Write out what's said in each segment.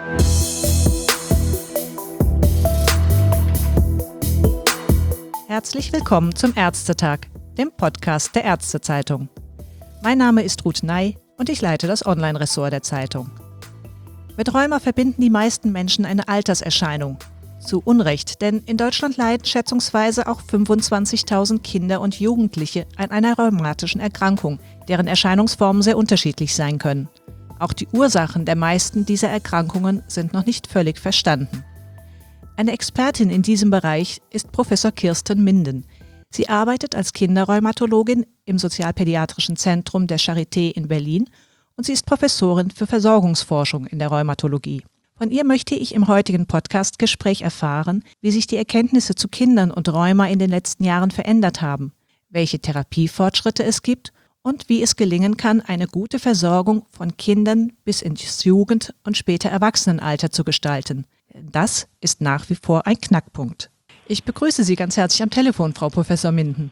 Herzlich willkommen zum Ärztetag, dem Podcast der Ärztezeitung. Mein Name ist Ruth Ney und ich leite das Online-Ressort der Zeitung. Mit Rheuma verbinden die meisten Menschen eine Alterserscheinung. Zu Unrecht, denn in Deutschland leiden schätzungsweise auch 25.000 Kinder und Jugendliche an einer rheumatischen Erkrankung, deren Erscheinungsformen sehr unterschiedlich sein können. Auch die Ursachen der meisten dieser Erkrankungen sind noch nicht völlig verstanden. Eine Expertin in diesem Bereich ist Professor Kirsten Minden. Sie arbeitet als Kinderrheumatologin im Sozialpädiatrischen Zentrum der Charité in Berlin und sie ist Professorin für Versorgungsforschung in der Rheumatologie. Von ihr möchte ich im heutigen Podcast-Gespräch erfahren, wie sich die Erkenntnisse zu Kindern und Rheuma in den letzten Jahren verändert haben, welche Therapiefortschritte es gibt und wie es gelingen kann, eine gute Versorgung von Kindern bis ins Jugend- und später Erwachsenenalter zu gestalten. Das ist nach wie vor ein Knackpunkt. Ich begrüße Sie ganz herzlich am Telefon, Frau Professor Minden.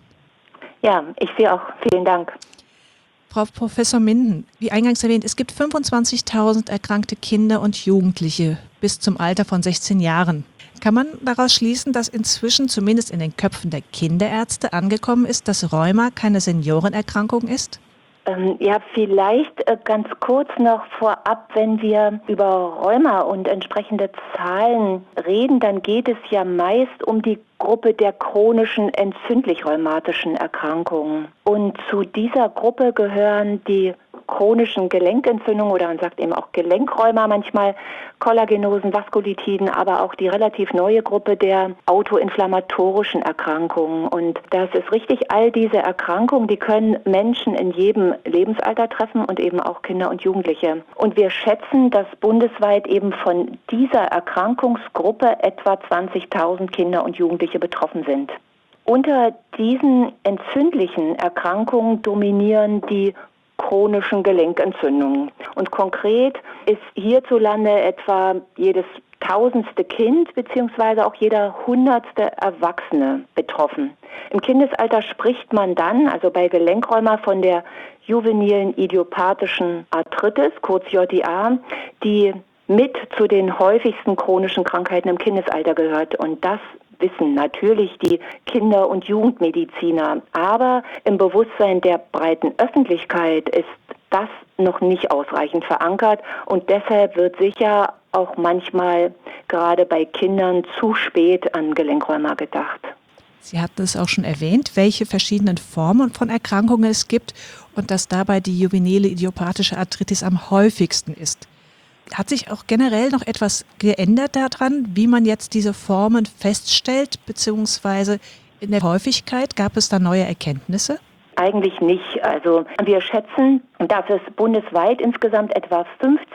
Ja, ich sehe auch. Vielen Dank. Frau Professor Minden, wie eingangs erwähnt, es gibt 25.000 erkrankte Kinder und Jugendliche bis zum Alter von 16 Jahren. Kann man daraus schließen, dass inzwischen zumindest in den Köpfen der Kinderärzte angekommen ist, dass Rheuma keine Seniorenerkrankung ist? Ja, vielleicht ganz kurz noch vorab, wenn wir über Rheuma und entsprechende Zahlen reden, dann geht es ja meist um die Gruppe der chronischen entzündlich-rheumatischen Erkrankungen. Und zu dieser Gruppe gehören die chronischen Gelenkentzündungen oder man sagt eben auch Gelenkrheuma manchmal, Kollagenosen, Vaskulitiden, aber auch die relativ neue Gruppe der autoinflammatorischen Erkrankungen. Und das ist richtig, all diese Erkrankungen, die können Menschen in jedem Lebensalter treffen und eben auch Kinder und Jugendliche. Und wir schätzen, dass bundesweit eben von dieser Erkrankungsgruppe etwa 20.000 Kinder und Jugendliche betroffen sind. Unter diesen entzündlichen Erkrankungen dominieren die chronischen Gelenkentzündungen. Und konkret ist hierzulande etwa jedes 1000. Kind bzw. auch jeder 100. Erwachsene betroffen. Im Kindesalter spricht man dann, also bei Gelenkrheuma, von der juvenilen idiopathischen Arthritis, kurz JIA, die mit zu den häufigsten chronischen Krankheiten im Kindesalter gehört. Und das wissen natürlich die Kinder- und Jugendmediziner. Aber im Bewusstsein der breiten Öffentlichkeit ist das noch nicht ausreichend verankert. Und deshalb wird sicher auch manchmal gerade bei Kindern zu spät an Gelenkrheuma gedacht. Sie hatten es auch schon erwähnt, welche verschiedenen Formen von Erkrankungen es gibt und dass dabei die juvenile idiopathische Arthritis am häufigsten ist. Hat sich auch generell noch etwas geändert daran, wie man jetzt diese Formen feststellt, beziehungsweise in der Häufigkeit? Gab es da neue Erkenntnisse? Eigentlich nicht. Also wir schätzen, dass es bundesweit insgesamt etwa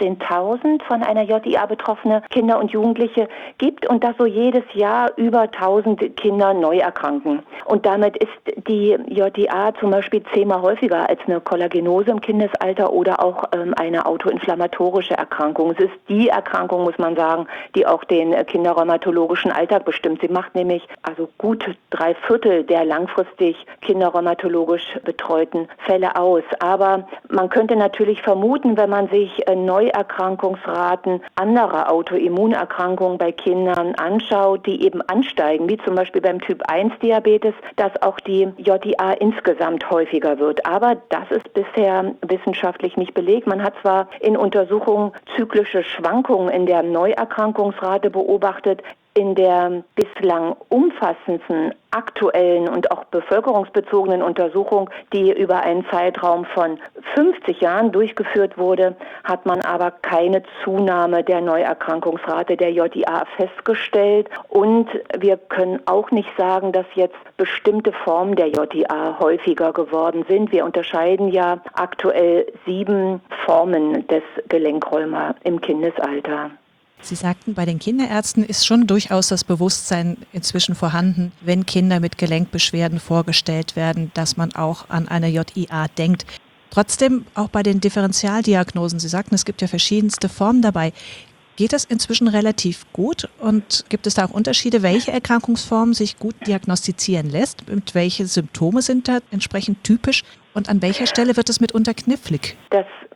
15.000 von einer JIA betroffene Kinder und Jugendliche gibt und dass so jedes Jahr über 1.000 Kinder neu erkranken. Und damit ist die JIA zum Beispiel 10-mal häufiger als eine Kollagenose im Kindesalter oder auch eine autoinflammatorische Erkrankung. Es ist die Erkrankung, muss man sagen, die auch den kinderrheumatologischen Alltag bestimmt. Sie macht nämlich also gut 3/4 der langfristig kinderrheumatologisch betreuten Fälle aus. Aber man könnte natürlich vermuten, wenn man sich Neuerkrankungsraten anderer Autoimmunerkrankungen bei Kindern anschaut, die eben ansteigen, wie zum Beispiel beim Typ-1-Diabetes, dass auch die JIA insgesamt häufiger wird. Aber das ist bisher wissenschaftlich nicht belegt. Man hat zwar in Untersuchungen zyklische Schwankungen in der Neuerkrankungsrate beobachtet, in der bislang umfassendsten aktuellen und auch bevölkerungsbezogenen Untersuchung, die über einen Zeitraum von 50 Jahren durchgeführt wurde, hat man aber keine Zunahme der Neuerkrankungsrate der JIA festgestellt. Und wir können auch nicht sagen, dass jetzt bestimmte Formen der JIA häufiger geworden sind. Wir unterscheiden ja aktuell 7 Formen des Gelenkrheuma im Kindesalter. Sie sagten, bei den Kinderärzten ist schon durchaus das Bewusstsein inzwischen vorhanden, wenn Kinder mit Gelenkbeschwerden vorgestellt werden, dass man auch an eine JIA denkt. Trotzdem auch bei den Differentialdiagnosen, Sie sagten, es gibt ja verschiedenste Formen dabei. Geht das inzwischen relativ gut und gibt es da auch Unterschiede, welche Erkrankungsform sich gut diagnostizieren lässt und welche Symptome sind da entsprechend typisch und an welcher Stelle wird es mitunter knifflig? Das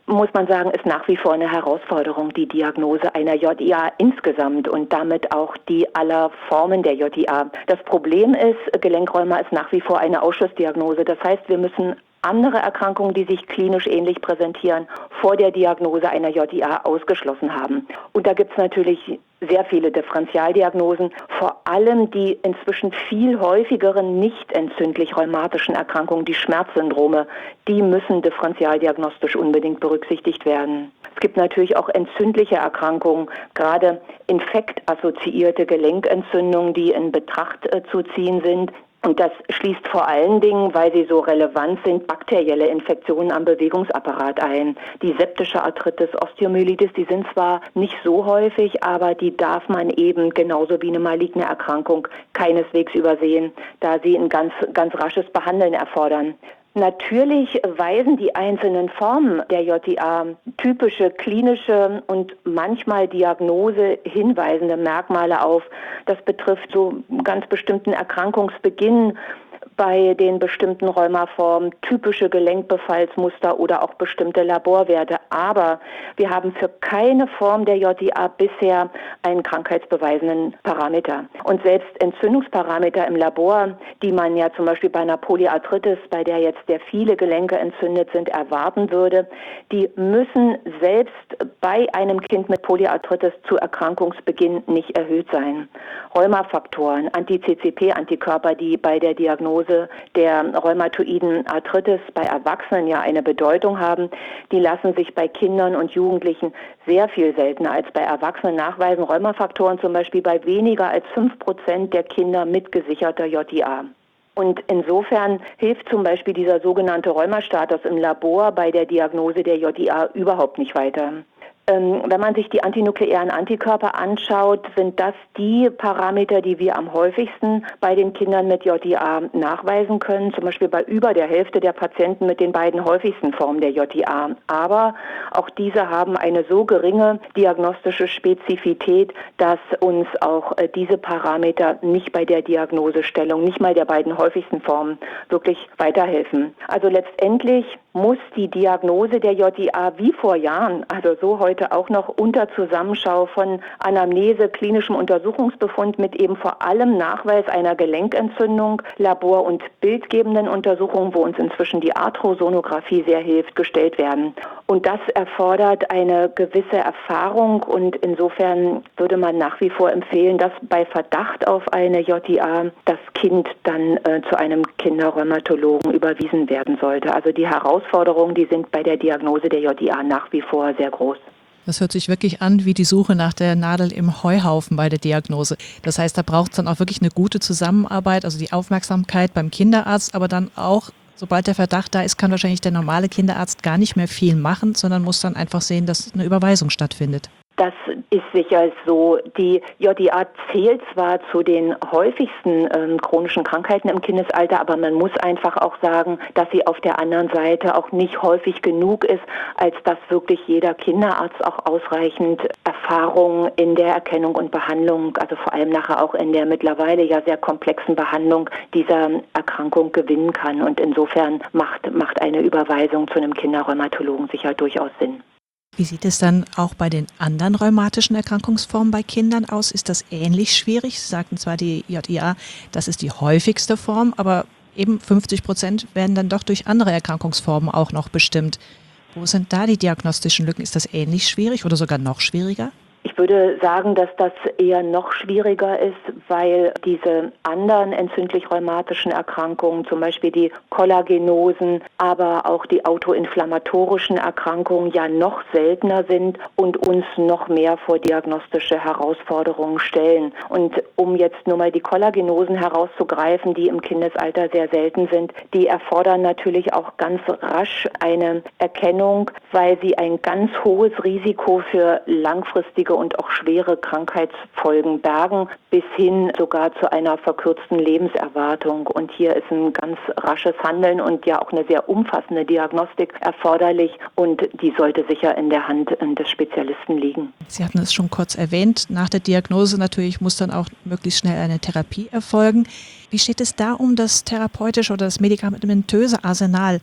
muss man sagen, ist nach wie vor eine Herausforderung, die Diagnose einer JIA insgesamt und damit auch die aller Formen der JIA. Das Problem ist, Gelenkräuma ist nach wie vor eine Ausschlussdiagnose. Das heißt, wir müssen andere Erkrankungen, die sich klinisch ähnlich präsentieren, vor der Diagnose einer JIA ausgeschlossen haben. Und da gibt es natürlich sehr viele Differentialdiagnosen, vor allem die inzwischen viel häufigeren nicht entzündlich rheumatischen Erkrankungen, die Schmerzsyndrome, die müssen differentialdiagnostisch unbedingt berücksichtigt werden. Es gibt natürlich auch entzündliche Erkrankungen, gerade infektassoziierte Gelenkentzündungen, die in Betracht zu ziehen sind. Und das schließt vor allen Dingen, weil sie so relevant sind, bakterielle Infektionen am Bewegungsapparat ein. Die septische Arthritis, Osteomyelitis, die sind zwar nicht so häufig, aber die darf man eben genauso wie eine maligne Erkrankung keineswegs übersehen, da sie ein ganz rasches Behandeln erfordern. Natürlich weisen die einzelnen Formen der JIA typische klinische und manchmal Diagnose hinweisende Merkmale auf. Das betrifft so ganz bestimmten Erkrankungsbeginn bei den bestimmten Rheumaformen, typische Gelenkbefallsmuster oder auch bestimmte Laborwerte. Aber wir haben für keine Form der JIA bisher einen krankheitsbeweisenden Parameter. Und selbst Entzündungsparameter im Labor, die man ja zum Beispiel bei einer Polyarthritis, bei der jetzt sehr viele Gelenke entzündet sind, erwarten würde, die müssen selbst bei einem Kind mit Polyarthritis zu Erkrankungsbeginn nicht erhöht sein. Rheumafaktoren, Anti-CCP-Antikörper, die bei der Diagnose der rheumatoiden Arthritis bei Erwachsenen ja eine Bedeutung haben, die lassen sich bei Kindern und Jugendlichen sehr viel seltener als bei Erwachsenen nachweisen. Rheumafaktoren zum Beispiel bei weniger als 5% der Kinder mit gesicherter JIA. Und insofern hilft zum Beispiel dieser sogenannte Rheumastatus im Labor bei der Diagnose der JIA überhaupt nicht weiter. Wenn man sich die antinukleären Antikörper anschaut, sind das die Parameter, die wir am häufigsten bei den Kindern mit JIA nachweisen können, zum Beispiel bei über der Hälfte der Patienten mit den beiden häufigsten Formen der JIA. Aber auch diese haben eine so geringe diagnostische Spezifität, dass uns auch diese Parameter nicht bei der Diagnosestellung, nicht mal der beiden häufigsten Formen, wirklich weiterhelfen. Also letztendlich muss die Diagnose der JIA wie vor Jahren, also so heute auch noch unter Zusammenschau von Anamnese, klinischem Untersuchungsbefund mit eben vor allem Nachweis einer Gelenkentzündung, Labor- und bildgebenden Untersuchungen, wo uns inzwischen die Arthrosonographie sehr hilft, gestellt werden. Und das erfordert eine gewisse Erfahrung und insofern würde man nach wie vor empfehlen, dass bei Verdacht auf eine JIA das Kind dann zu einem Kinderrheumatologen überwiesen werden sollte. Also die Herausforderungen, die sind bei der Diagnose der JIA nach wie vor sehr groß. Das hört sich wirklich an wie die Suche nach der Nadel im Heuhaufen bei der Diagnose. Das heißt, da braucht es dann auch wirklich eine gute Zusammenarbeit, also die Aufmerksamkeit beim Kinderarzt, aber dann auch, sobald der Verdacht da ist, kann wahrscheinlich der normale Kinderarzt gar nicht mehr viel machen, sondern muss dann einfach sehen, dass eine Überweisung stattfindet. Das ist sicher so. Die JIA zählt zwar zu den häufigsten chronischen Krankheiten im Kindesalter, aber man muss einfach auch sagen, dass sie auf der anderen Seite auch nicht häufig genug ist, als dass wirklich jeder Kinderarzt auch ausreichend Erfahrung in der Erkennung und Behandlung, also vor allem nachher auch in der mittlerweile ja sehr komplexen Behandlung dieser Erkrankung gewinnen kann. Und insofern macht eine Überweisung zu einem Kinderrheumatologen sicher durchaus Sinn. Wie sieht es dann auch bei den anderen rheumatischen Erkrankungsformen bei Kindern aus? Ist das ähnlich schwierig? Sie sagten zwar die JIA, das ist die häufigste Form, aber eben 50% werden dann doch durch andere Erkrankungsformen auch noch bestimmt. Wo sind da die diagnostischen Lücken? Ist das ähnlich schwierig oder sogar noch schwieriger? Ich würde sagen, dass das eher noch schwieriger ist, weil diese anderen entzündlich-rheumatischen Erkrankungen, zum Beispiel die Kollagenosen, aber auch die autoinflammatorischen Erkrankungen ja noch seltener sind und uns noch mehr vor diagnostische Herausforderungen stellen. Und um jetzt nur mal die Kollagenosen herauszugreifen, die im Kindesalter sehr selten sind, die erfordern natürlich auch ganz rasch eine Erkennung, weil sie ein ganz hohes Risiko für langfristige und auch schwere Krankheitsfolgen bergen, bis hin sogar zu einer verkürzten Lebenserwartung. Und hier ist ein ganz rasches Handeln und ja auch eine sehr umfassende Diagnostik erforderlich und die sollte sicher in der Hand des Spezialisten liegen. Sie hatten es schon kurz erwähnt, nach der Diagnose natürlich muss dann auch möglichst schnell eine Therapie erfolgen. Wie steht es da um das therapeutische oder das medikamentöse Arsenal?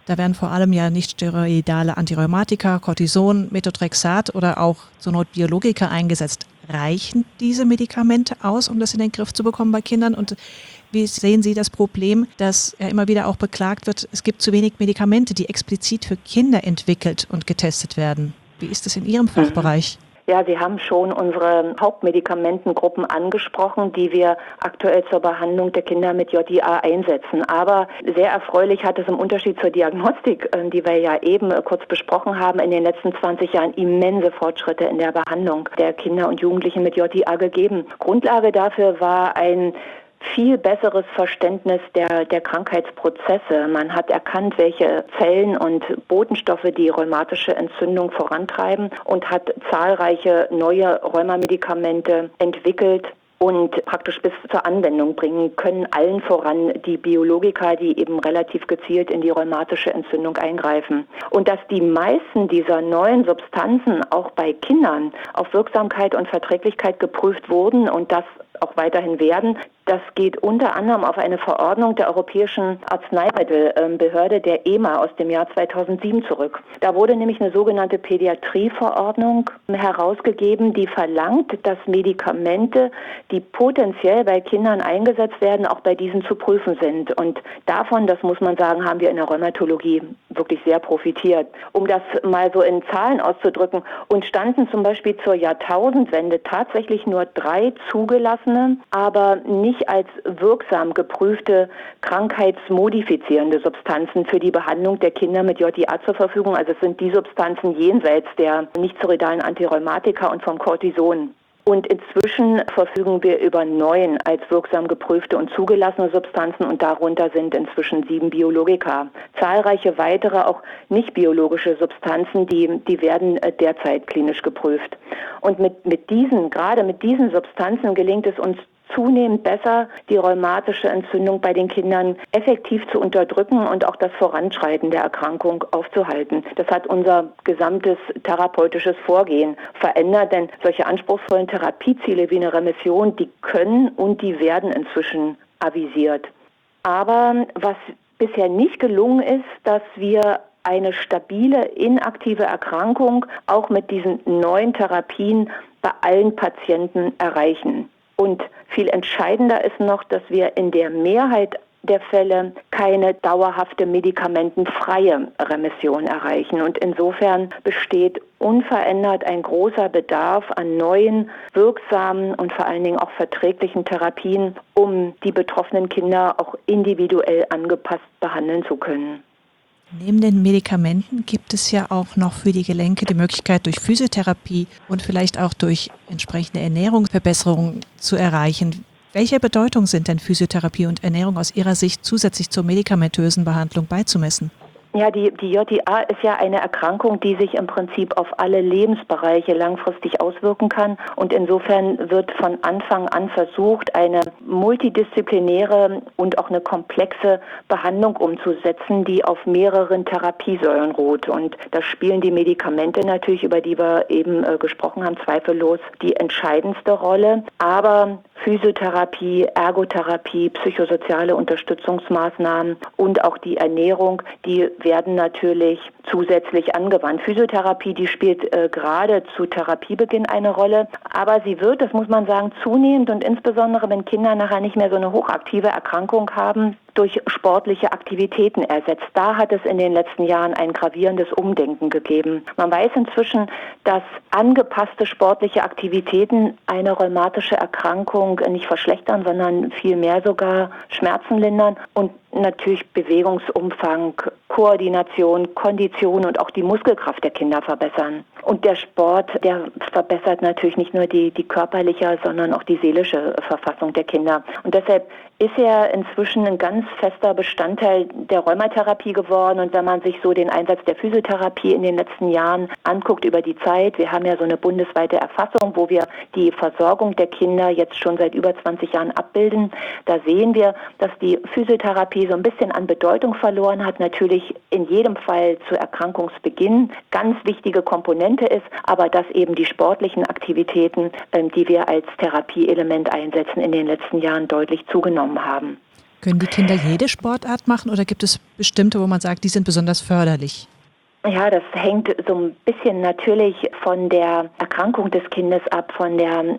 Da werden vor allem ja nichtsteroidale Antirheumatika, Cortison, Methotrexat oder auch zur Not Biologika eingesetzt. Reichen diese Medikamente aus, um das in den Griff zu bekommen bei Kindern? Und wie sehen Sie das Problem, dass ja immer wieder auch beklagt wird, es gibt zu wenig Medikamente, die explizit für Kinder entwickelt und getestet werden? Wie ist das in Ihrem Fachbereich? Ja, Sie haben schon unsere Hauptmedikamentengruppen angesprochen, die wir aktuell zur Behandlung der Kinder mit JIA einsetzen. Aber sehr erfreulich hat es im Unterschied zur Diagnostik, die wir ja eben kurz besprochen haben, in den letzten 20 Jahren immense Fortschritte in der Behandlung der Kinder und Jugendlichen mit JIA gegeben. Grundlage dafür war ein viel besseres Verständnis der Krankheitsprozesse. Man hat erkannt, welche Zellen und Botenstoffe die rheumatische Entzündung vorantreiben und hat zahlreiche neue Rheumamedikamente entwickelt und praktisch bis zur Anwendung bringen können, allen voran die Biologika, die eben relativ gezielt in die rheumatische Entzündung eingreifen. Und dass die meisten dieser neuen Substanzen auch bei Kindern auf Wirksamkeit und Verträglichkeit geprüft wurden und das auch weiterhin werden, das geht unter anderem auf eine Verordnung der Europäischen Arzneimittelbehörde, der EMA, aus dem Jahr 2007 zurück. Da wurde nämlich eine sogenannte Pädiatrieverordnung herausgegeben, die verlangt, dass Medikamente, die potenziell bei Kindern eingesetzt werden, auch bei diesen zu prüfen sind. Und davon, das muss man sagen, haben wir in der Rheumatologie wirklich sehr profitiert. Um das mal so in Zahlen auszudrücken, uns standen zum Beispiel zur Jahrtausendwende tatsächlich nur 3 zugelassene, aber nicht als wirksam geprüfte krankheitsmodifizierende Substanzen für die Behandlung der Kinder mit JIA zur Verfügung. Also es sind die Substanzen jenseits der nichtsteroidalen Antirheumatika und vom Cortison. Und inzwischen verfügen wir über 9 als wirksam geprüfte und zugelassene Substanzen und darunter sind inzwischen 7 Biologika. Zahlreiche weitere, auch nicht biologische Substanzen, die werden derzeit klinisch geprüft. Und gerade mit diesen Substanzen gelingt es uns zunehmend besser, die rheumatische Entzündung bei den Kindern effektiv zu unterdrücken und auch das Voranschreiten der Erkrankung aufzuhalten. Das hat unser gesamtes therapeutisches Vorgehen verändert, denn solche anspruchsvollen Therapieziele wie eine Remission, die können und die werden inzwischen avisiert. Aber was bisher nicht gelungen ist, dass wir eine stabile, inaktive Erkrankung auch mit diesen neuen Therapien bei allen Patienten erreichen. Und viel entscheidender ist noch, dass wir in der Mehrheit der Fälle keine dauerhafte medikamentenfreie Remission erreichen. Und insofern besteht unverändert ein großer Bedarf an neuen, wirksamen und vor allen Dingen auch verträglichen Therapien, um die betroffenen Kinder auch individuell angepasst behandeln zu können. Neben den Medikamenten gibt es ja auch noch für die Gelenke die Möglichkeit, durch Physiotherapie und vielleicht auch durch entsprechende Ernährungsverbesserungen zu erreichen. Welche Bedeutung sind denn Physiotherapie und Ernährung aus Ihrer Sicht zusätzlich zur medikamentösen Behandlung beizumessen? Ja, die JIA ist ja eine Erkrankung, die sich im Prinzip auf alle Lebensbereiche langfristig auswirken kann. Und insofern wird von Anfang an versucht, eine multidisziplinäre und auch eine komplexe Behandlung umzusetzen, die auf mehreren Therapiesäulen ruht. Und da spielen die Medikamente natürlich, über die wir eben gesprochen haben, zweifellos die entscheidendste Rolle. Aber Physiotherapie, Ergotherapie, psychosoziale Unterstützungsmaßnahmen und auch die Ernährung, die werden natürlich zusätzlich angewandt. Physiotherapie, die spielt gerade zu Therapiebeginn eine Rolle, aber sie wird, das muss man sagen, zunehmend und insbesondere wenn Kinder nachher nicht mehr so eine hochaktive Erkrankung haben, durch sportliche Aktivitäten ersetzt. Da hat es in den letzten Jahren ein gravierendes Umdenken gegeben. Man weiß inzwischen, dass angepasste sportliche Aktivitäten eine rheumatische Erkrankung nicht verschlechtern, sondern vielmehr sogar Schmerzen lindern und natürlich Bewegungsumfang, Koordination, Kondition und auch die Muskelkraft der Kinder verbessern. Und der Sport, der verbessert natürlich nicht nur die körperliche, sondern auch die seelische Verfassung der Kinder. Und deshalb ist er inzwischen ein ganz fester Bestandteil der Rheumatherapie geworden. Und wenn man sich so den Einsatz der Physiotherapie in den letzten Jahren anguckt über die Zeit, wir haben ja so eine bundesweite Erfassung, wo wir die Versorgung der Kinder jetzt schon seit über 20 Jahren abbilden, da sehen wir, dass die Physiotherapie so ein bisschen an Bedeutung verloren hat, natürlich in jedem Fall zu Erkrankungsbeginn ganz wichtige Komponente ist, aber dass eben die sportlichen Aktivitäten, die wir als Therapieelement einsetzen, in den letzten Jahren deutlich zugenommen haben. Können die Kinder jede Sportart machen oder gibt es bestimmte, wo man sagt, die sind besonders förderlich? Ja, das hängt so ein bisschen natürlich von der Erkrankung des Kindes ab, von der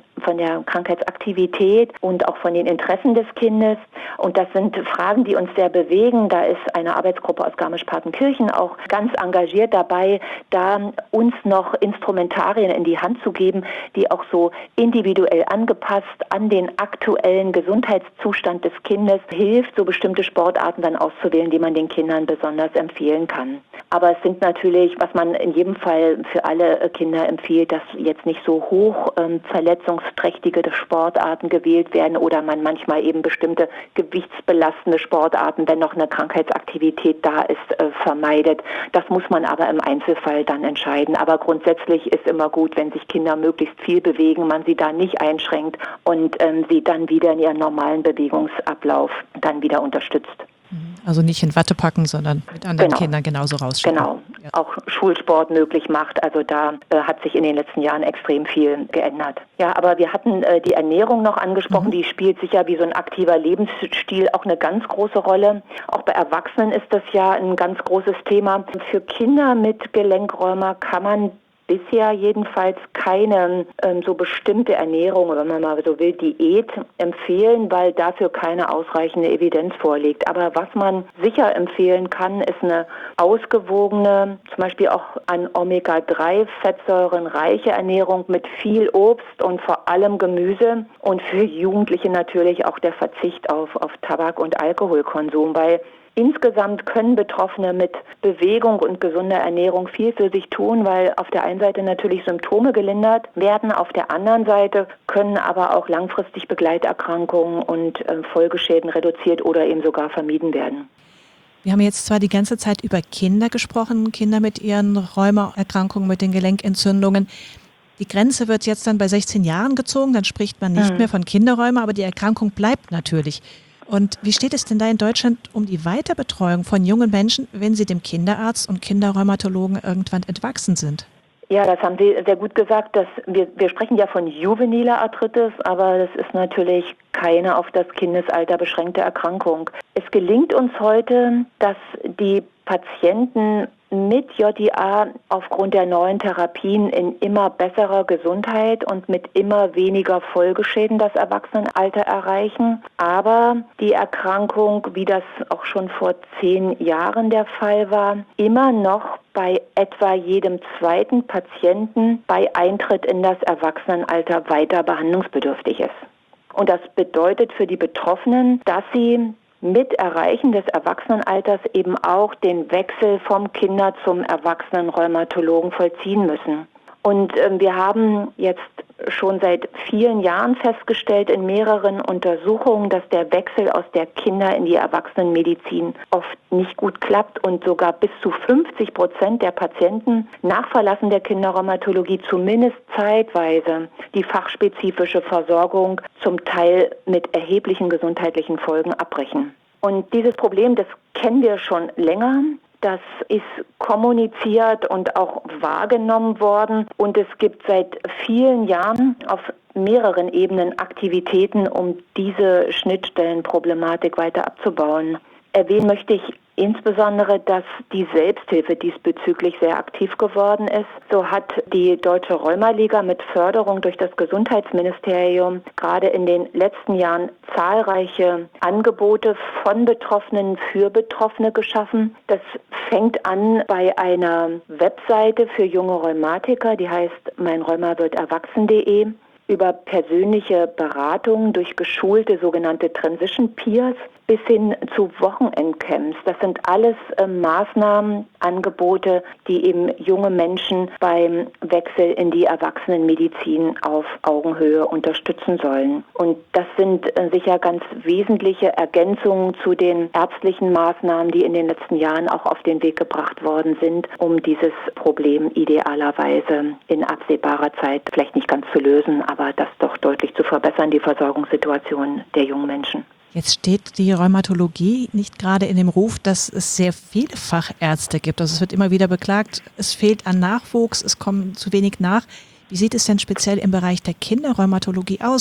Krankheitsaktivität und auch von den Interessen des Kindes. Und das sind Fragen, die uns sehr bewegen. Da ist eine Arbeitsgruppe aus Garmisch-Partenkirchen auch ganz engagiert dabei, da uns noch Instrumentarien in die Hand zu geben, die auch so individuell angepasst an den aktuellen Gesundheitszustand des Kindes hilft, so bestimmte Sportarten dann auszuwählen, die man den Kindern besonders empfehlen kann. Aber es sind natürlich, was man in jedem Fall für alle Kinder empfiehlt, dass jetzt nicht so hoch verletzungsträchtige Sportarten gewählt werden oder man manchmal eben bestimmte gewichtsbelastende Sportarten, wenn noch eine Krankheitsaktivität da ist, vermeidet. Das muss man aber im Einzelfall dann entscheiden. Aber grundsätzlich ist immer gut, wenn sich Kinder möglichst viel bewegen, man sie da nicht einschränkt und sie dann wieder in ihren normalen Bewegungsablauf dann wieder unterstützt. Also nicht in Watte packen, sondern mit anderen Kindern genauso rausschicken. Genau, ja. Auch Schulsport möglich macht. Also da hat sich in den letzten Jahren extrem viel geändert. Ja, aber wir hatten die Ernährung noch angesprochen. Die spielt sicher wie so ein aktiver Lebensstil auch eine ganz große Rolle. Auch bei Erwachsenen ist das ja ein ganz großes Thema. Für Kinder mit Gelenkräumer kann man bisher jedenfalls keine so bestimmte Ernährung, wenn man mal so will, Diät empfehlen, weil dafür keine ausreichende Evidenz vorliegt. Aber was man sicher empfehlen kann, ist eine ausgewogene, zum Beispiel auch an Omega-3-Fettsäuren reiche Ernährung mit viel Obst und vor allem Gemüse und für Jugendliche natürlich auch der Verzicht auf Tabak- und Alkoholkonsum, weil insgesamt können Betroffene mit Bewegung und gesunder Ernährung viel für sich tun, weil auf der einen Seite natürlich Symptome gelindert werden, auf der anderen Seite können aber auch langfristig Begleiterkrankungen und Folgeschäden reduziert oder eben sogar vermieden werden. Wir haben jetzt zwar die ganze Zeit über Kinder gesprochen, Kinder mit ihren Rheumaerkrankungen, mit den Gelenkentzündungen. Die Grenze wird jetzt dann bei 16 Jahren gezogen, dann spricht man nicht mehr von Kinderrheuma, aber die Erkrankung bleibt natürlich. Und wie steht es denn da in Deutschland um die Weiterbetreuung von jungen Menschen, wenn sie dem Kinderarzt und Kinderrheumatologen irgendwann entwachsen sind? Ja, das haben Sie sehr gut gesagt. Wir sprechen ja von juveniler Arthritis, aber das ist natürlich keine auf das Kindesalter beschränkte Erkrankung. Es gelingt uns heute, dass die Patienten mit JIA aufgrund der neuen Therapien in immer besserer Gesundheit und mit immer weniger Folgeschäden das Erwachsenenalter erreichen. Aber die Erkrankung, wie das auch schon vor 10 Jahren der Fall war, immer noch bei etwa jedem zweiten Patienten bei Eintritt in das Erwachsenenalter weiter behandlungsbedürftig ist. Und das bedeutet für die Betroffenen, dass sie mit Erreichen des Erwachsenenalters eben auch den Wechsel vom Kinder- zum Erwachsenenrheumatologen vollziehen müssen. Und wir haben jetzt schon seit vielen Jahren festgestellt in mehreren Untersuchungen, dass der Wechsel aus der Kinder- in die Erwachsenenmedizin oft nicht gut klappt und sogar bis zu 50% der Patienten nach Verlassen der Kinderrheumatologie zumindest zeitweise die fachspezifische Versorgung zum Teil mit erheblichen gesundheitlichen Folgen abbrechen. Und dieses Problem, das kennen wir schon länger. Das ist kommuniziert und auch wahrgenommen worden und es gibt seit vielen Jahren auf mehreren Ebenen Aktivitäten, um diese Schnittstellenproblematik weiter abzubauen. Erwähnen möchte ich insbesondere, dass die Selbsthilfe diesbezüglich sehr aktiv geworden ist. So hat die Deutsche Rheumaliga mit Förderung durch das Gesundheitsministerium gerade in den letzten Jahren zahlreiche Angebote von Betroffenen für Betroffene geschaffen. Das fängt an bei einer Webseite für junge Rheumatiker, die heißt meinrheumawirdterwachsen.de, über persönliche Beratungen durch geschulte sogenannte Transition Peers bis hin zu Wochenendcamps. Das sind alles Maßnahmen, Angebote, die eben junge Menschen beim Wechsel in die Erwachsenenmedizin auf Augenhöhe unterstützen sollen. Und das sind sicher ganz wesentliche Ergänzungen zu den ärztlichen Maßnahmen, die in den letzten Jahren auch auf den Weg gebracht worden sind, um dieses Problem idealerweise in absehbarer Zeit vielleicht nicht ganz zu lösen, aber das doch deutlich zu verbessern, die Versorgungssituation der jungen Menschen. Jetzt steht die Rheumatologie nicht gerade in dem Ruf, dass es sehr viele Fachärzte gibt. Also es wird immer wieder beklagt, es fehlt an Nachwuchs, es kommen zu wenig nach. Wie sieht es denn speziell im Bereich der Kinderrheumatologie aus?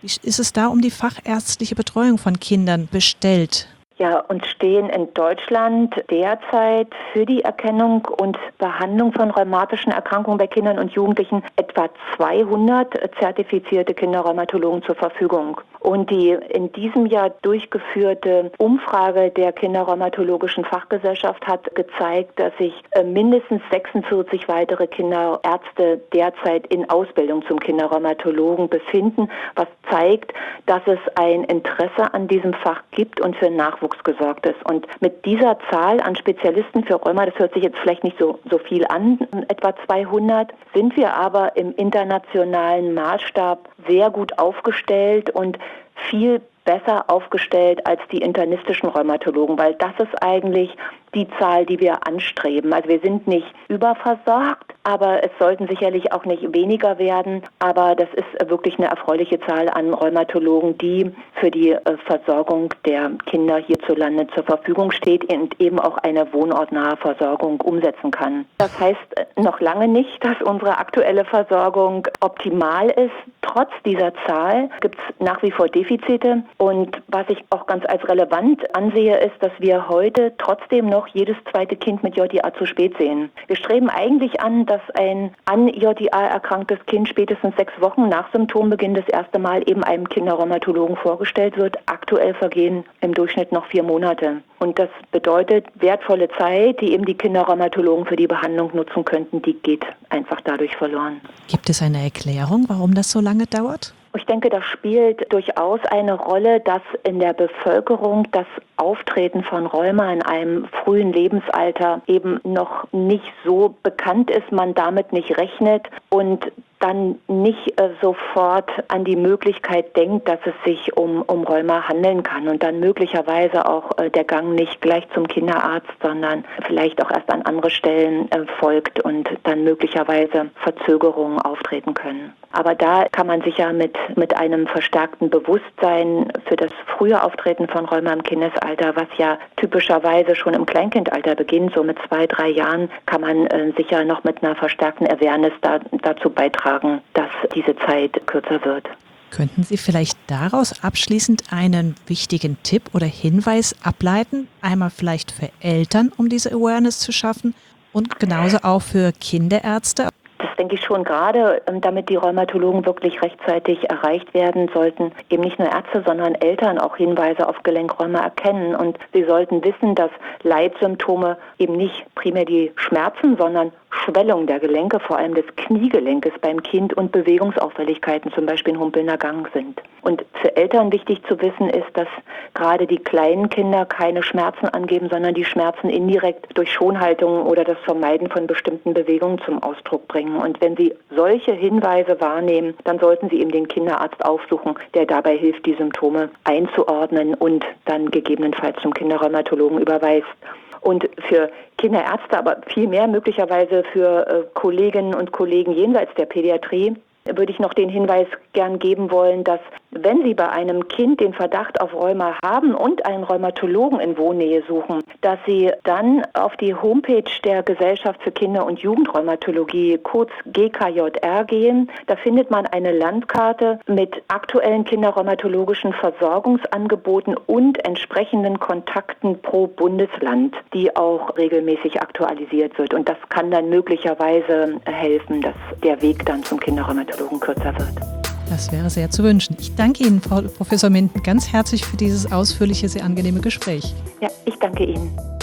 Wie ist es da um die fachärztliche Betreuung von Kindern bestellt? Ja, uns stehen in Deutschland derzeit für die Erkennung und Behandlung von rheumatischen Erkrankungen bei Kindern und Jugendlichen etwa 200 zertifizierte Kinderrheumatologen zur Verfügung. Und die in diesem Jahr durchgeführte Umfrage der Kinderrheumatologischen Fachgesellschaft hat gezeigt, dass sich mindestens 46 weitere Kinderärzte derzeit in Ausbildung zum Kinderrheumatologen befinden, was zeigt, dass es ein Interesse an diesem Fach gibt und für Nachwuchs gesorgt ist. Und mit dieser Zahl an Spezialisten für Rheuma, das hört sich jetzt vielleicht nicht so viel an, etwa 200, sind wir aber im internationalen Maßstab sehr gut aufgestellt und viel besser aufgestellt als die internistischen Rheumatologen, weil das ist eigentlich die Zahl, die wir anstreben. Also wir sind nicht überversorgt, aber es sollten sicherlich auch nicht weniger werden. Aber das ist wirklich eine erfreuliche Zahl an Rheumatologen, die für die Versorgung der Kinder hierzulande zur Verfügung steht und eben auch eine wohnortnahe Versorgung umsetzen kann. Das heißt noch lange nicht, dass unsere aktuelle Versorgung optimal ist. Trotz dieser Zahl gibt es nach wie vor Defizite. Und was ich auch ganz als relevant ansehe, ist, dass wir heute trotzdem noch jedes zweite Kind mit JDA zu spät sehen. Wir streben eigentlich an, dass ein an JDA erkranktes Kind spätestens 6 Wochen nach Symptombeginn das erste Mal eben einem Kinderrheumatologen vorgestellt wird. Aktuell vergehen im Durchschnitt noch 4 Monate. Und das bedeutet wertvolle Zeit, die eben die Kinderrheumatologen für die Behandlung nutzen könnten, die geht einfach dadurch verloren. Gibt es eine Erklärung, warum das so lange dauert? Ich denke, das spielt durchaus eine Rolle, dass in der Bevölkerung das Auftreten von Rheuma in einem frühen Lebensalter eben noch nicht so bekannt ist, man damit nicht rechnet und dann nicht sofort an die Möglichkeit denkt, dass es sich um Rheuma handeln kann und dann möglicherweise auch der Gang nicht gleich zum Kinderarzt, sondern vielleicht auch erst an andere Stellen folgt und dann möglicherweise Verzögerungen auftreten können. Aber da kann man sicher mit einem verstärkten Bewusstsein für das frühe Auftreten von Rheuma im Kindesalter, was ja typischerweise schon im Kleinkindalter beginnt, so mit 2, 3 Jahren, kann man sicher noch mit einer verstärkten Awareness dazu beitragen, dass diese Zeit kürzer wird. Könnten Sie vielleicht daraus abschließend einen wichtigen Tipp oder Hinweis ableiten? Einmal vielleicht für Eltern, um diese Awareness zu schaffen und genauso auch für Kinderärzte? Das denke ich schon, gerade damit die Rheumatologen wirklich rechtzeitig erreicht werden, sollten eben nicht nur Ärzte, sondern Eltern auch Hinweise auf Gelenkrheuma erkennen. Und sie sollten wissen, dass Leitsymptome eben nicht primär die Schmerzen, sondern Schwellung der Gelenke, vor allem des Kniegelenkes beim Kind und Bewegungsauffälligkeiten, zum Beispiel ein humpelnder Gang sind. Und für Eltern wichtig zu wissen ist, dass gerade die kleinen Kinder keine Schmerzen angeben, sondern die Schmerzen indirekt durch Schonhaltung oder das Vermeiden von bestimmten Bewegungen zum Ausdruck bringen. Und wenn sie solche Hinweise wahrnehmen, dann sollten sie eben den Kinderarzt aufsuchen, der dabei hilft, die Symptome einzuordnen und dann gegebenenfalls zum Kinderrheumatologen überweist. Und für Kinderärzte, aber viel mehr möglicherweise für Kolleginnen und Kollegen jenseits der Pädiatrie, würde ich noch den Hinweis gern geben wollen, dass wenn Sie bei einem Kind den Verdacht auf Rheuma haben und einen Rheumatologen in Wohnnähe suchen, dass Sie dann auf die Homepage der Gesellschaft für Kinder- und Jugendrheumatologie, kurz GKJR, gehen. Da findet man eine Landkarte mit aktuellen kinderrheumatologischen Versorgungsangeboten und entsprechenden Kontakten pro Bundesland, die auch regelmäßig aktualisiert wird. Und das kann dann möglicherweise helfen, dass der Weg dann zum Kinderrheumatologen kürzer wird. Das wäre sehr zu wünschen. Ich danke Ihnen, Frau Professor Minden, ganz herzlich für dieses ausführliche, sehr angenehme Gespräch. Ja, ich danke Ihnen.